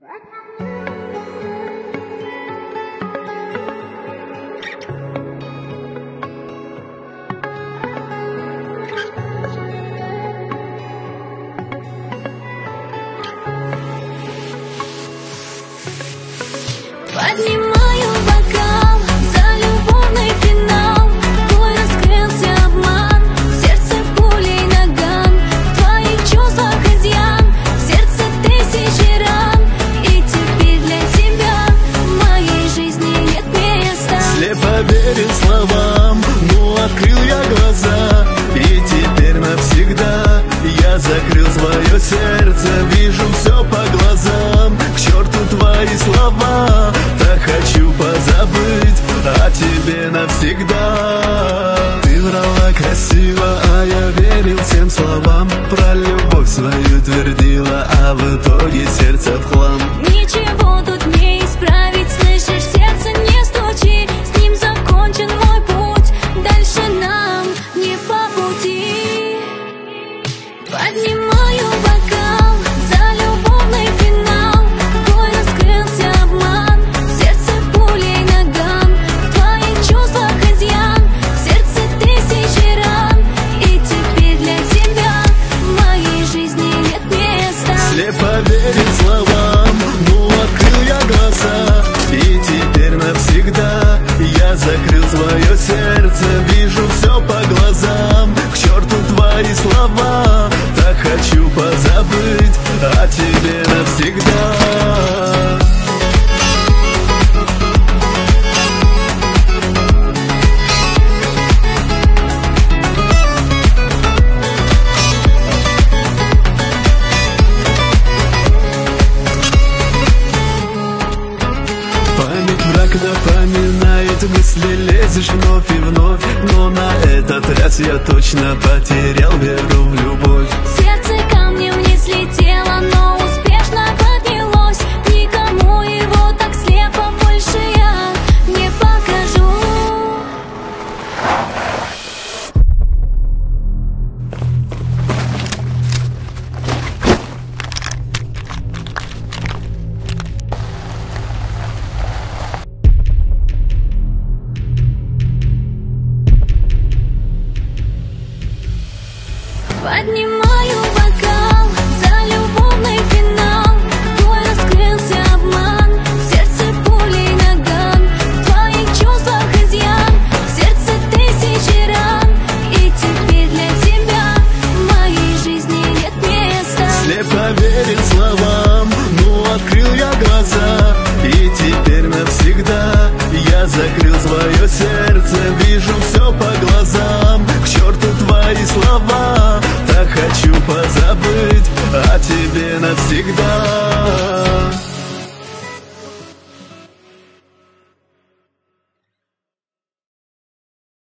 Поднимаю бокал за любовный финал. Твой раскрылся обман, в сердце пулей наган. В твоих чувствах изъян, в сердце тысячи ран. И теперь для тебя в моей жизни нет места. Слепо верил словам, ну открыл я глаза. И теперь навсегда я закрыл свое сердце. Вижу все по глазам, к черту твои слова. Так хочу позабыть о тебе навсегда. Ты врала красиво, а я верил всем словам. Про любовь свою твердила, а в итоге сердце в хлам. Ничего тут не исправить, слышишь, сердце не стучи. С ним закончен мой путь, дальше нам не по пути. Поднимаю бокал за любовный финал. Твой раскрылся обман, в сердце пулей наган. В твоих чувствах изъян, в сердце тысячи ран. И теперь для тебя в моей жизни нет места. Слепо верил словам, ну открыл я глаза. И теперь навсегда я закрыл свое сердце. Вижу все по глазам, к черту твои слова. Так хочу позабыть о тебе навсегда. Память враг напоминает, мысли лезешь вновь и вновь. Но на этот раз я точно потерял веру в любовь. Сердце камнем не слетело, но успешно поднялось. Никому его так слепо больше я не покажу. Поднимаю бокал за любовный финал. Твой раскрылся обман, в сердце пулей наган. В твоих чувствах изъян, в сердце тысячи ран. И теперь для тебя в моей жизни нет места. Слепо верил словам, ну открыл я глаза.